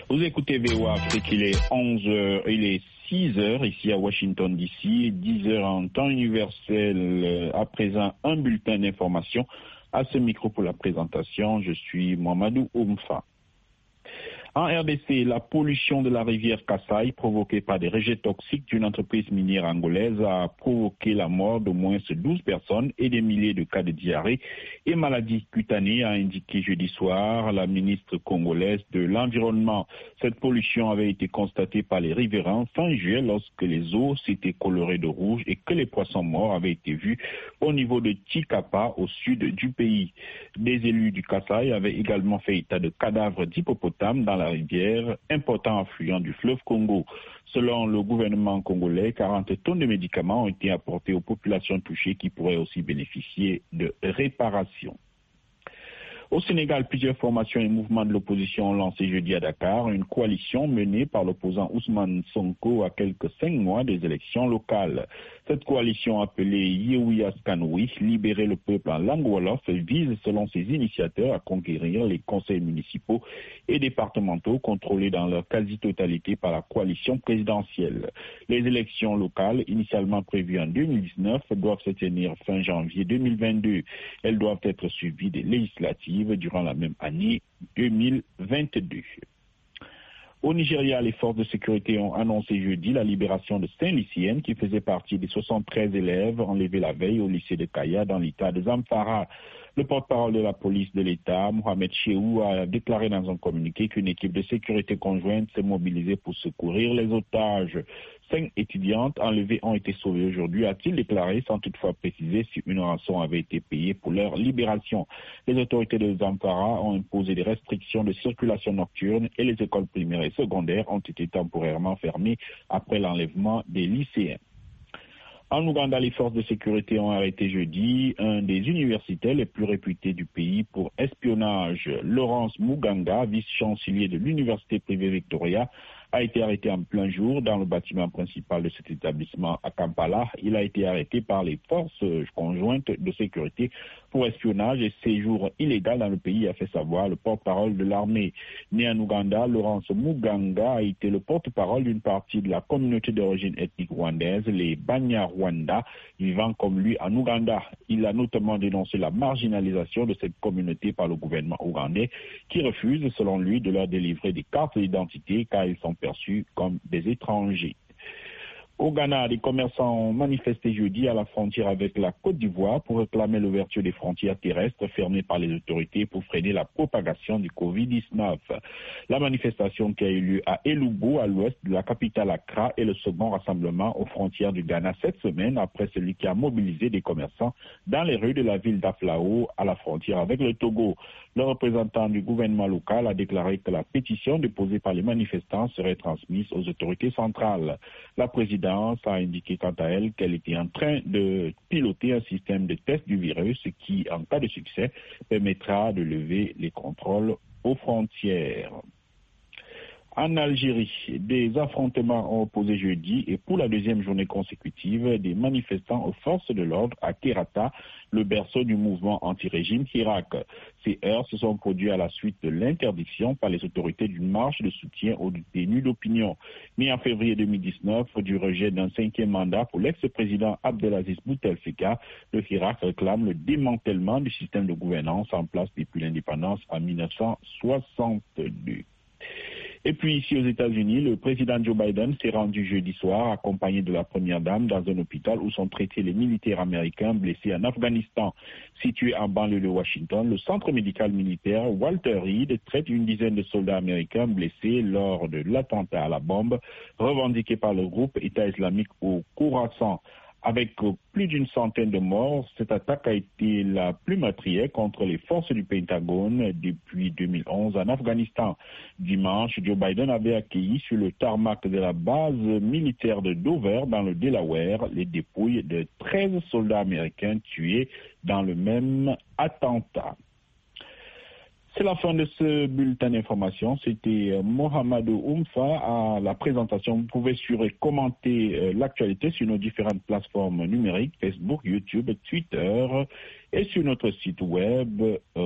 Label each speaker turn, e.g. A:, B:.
A: Vous écoutez VOA Afrique, il est 6 heures ici à Washington DC, 10 heures en temps universel. À présent, un bulletin d'information. À ce micro pour la présentation, je suis Mohamedou Oumfa. En RDC, la pollution de la rivière Kasaï provoquée par des rejets toxiques d'une entreprise minière angolaise a provoqué la mort d'au moins 12 personnes et des milliers de cas de diarrhée et maladies cutanées, a indiqué jeudi soir la ministre congolaise de l'Environnement. Cette pollution avait été constatée par les riverains fin juillet lorsque les eaux s'étaient colorées de rouge et que les poissons morts avaient été vus au niveau de Tikapa au sud du pays. Des élus du Kasaï avaient également fait état de cadavres d'hippopotames dans la rivière, important affluent du fleuve Congo. Selon le gouvernement congolais, 40 tonnes de médicaments ont été apportés aux populations touchées qui pourraient aussi bénéficier de réparation. Au Sénégal, plusieurs formations et mouvements de l'opposition ont lancé jeudi à Dakar une coalition menée par l'opposant Ousmane Sonko à quelques 5 mois des élections locales. Cette coalition appelée Yewi Askanoui, libérer le peuple en langue wolof, vise selon ses initiateurs à conquérir les conseils municipaux et départementaux contrôlés dans leur quasi-totalité par la coalition présidentielle. Les élections locales, initialement prévues en 2019, doivent se tenir fin janvier 2022. Elles doivent être suivies des législatives durant la même année 2022. Au Nigeria, les forces de sécurité ont annoncé jeudi la libération de 5 lycéennes qui faisaient partie des 73 élèves enlevés la veille au lycée de Kaya dans l'État de Zamfara. Le porte-parole de la police de l'État, Mohamed Chehou, a déclaré dans un communiqué qu'une équipe de sécurité conjointe s'est mobilisée pour secourir les otages. 5 étudiantes enlevées ont été sauvées aujourd'hui, a-t-il déclaré, sans toutefois préciser si une rançon avait été payée pour leur libération. Les autorités de Zamfara ont imposé des restrictions de circulation nocturne et les écoles primaires et secondaires ont été temporairement fermées après l'enlèvement des lycéens. En Ouganda, les forces de sécurité ont arrêté jeudi un des universitaires les plus réputés du pays pour espionnage. Laurence Muganga, vice-chancelier de l'université privée Victoria, a été arrêté en plein jour dans le bâtiment principal de cet établissement à Kampala. Il a été arrêté par les forces conjointes de sécurité pour espionnage et séjour illégal dans le pays, a fait savoir le porte-parole de l'armée. Né en Ouganda, Laurence Muganga a été le porte-parole d'une partie de la communauté d'origine ethnique rwandaise, les Banyarwanda, vivant comme lui en Ouganda. Il a notamment dénoncé la marginalisation de cette communauté par le gouvernement ougandais qui refuse, selon lui, de leur délivrer des cartes d'identité car ils sont perçus comme des étrangers. Au Ghana, les commerçants ont manifesté jeudi à la frontière avec la Côte d'Ivoire pour réclamer l'ouverture des frontières terrestres fermées par les autorités pour freiner la propagation du Covid-19. La manifestation qui a eu lieu à Elubo, à l'ouest de la capitale Accra, est le second rassemblement aux frontières du Ghana cette semaine après celui qui a mobilisé des commerçants dans les rues de la ville d'Aflao à la frontière avec le Togo. Le représentant du gouvernement local a déclaré que la pétition déposée par les manifestants serait transmise aux autorités centrales. La présidente a indiqué quant à elle qu'elle était en train de piloter un système de test du virus qui, en cas de succès, permettra de lever les contrôles aux frontières. En Algérie, des affrontements ont opposé jeudi et pour la deuxième journée consécutive des manifestants aux forces de l'ordre à Kerata, le berceau du mouvement anti-régime Hirak. Ces heurts se sont produits à la suite de l'interdiction par les autorités d'une marche de soutien aux détenus d'opinion. Mais en février 2019, du rejet d'un 5e mandat pour l'ex-président Abdelaziz Bouteflika, le Hirak réclame le démantèlement du système de gouvernance en place depuis l'indépendance en 1962. Et puis ici aux États-Unis, le président Joe Biden s'est rendu jeudi soir accompagné de la première dame dans un hôpital où sont traités les militaires américains blessés en Afghanistan. Situé en banlieue de Washington, le centre médical militaire Walter Reed traite une dizaine de soldats américains blessés lors de l'attentat à la bombe revendiqué par le groupe État islamique au Khorasan. Avec plus d'une centaine de morts, cette attaque a été la plus meurtrière contre les forces du Pentagone depuis 2011 en Afghanistan. Dimanche, Joe Biden avait accueilli sur le tarmac de la base militaire de Dover dans le Delaware les dépouilles de 13 soldats américains tués dans le même attentat. C'est la fin de ce bulletin d'information. C'était Mohamedou Oumfa à la présentation. Vous pouvez suivre et commenter l'actualité sur nos différentes plateformes numériques, Facebook, YouTube, Twitter et sur notre site web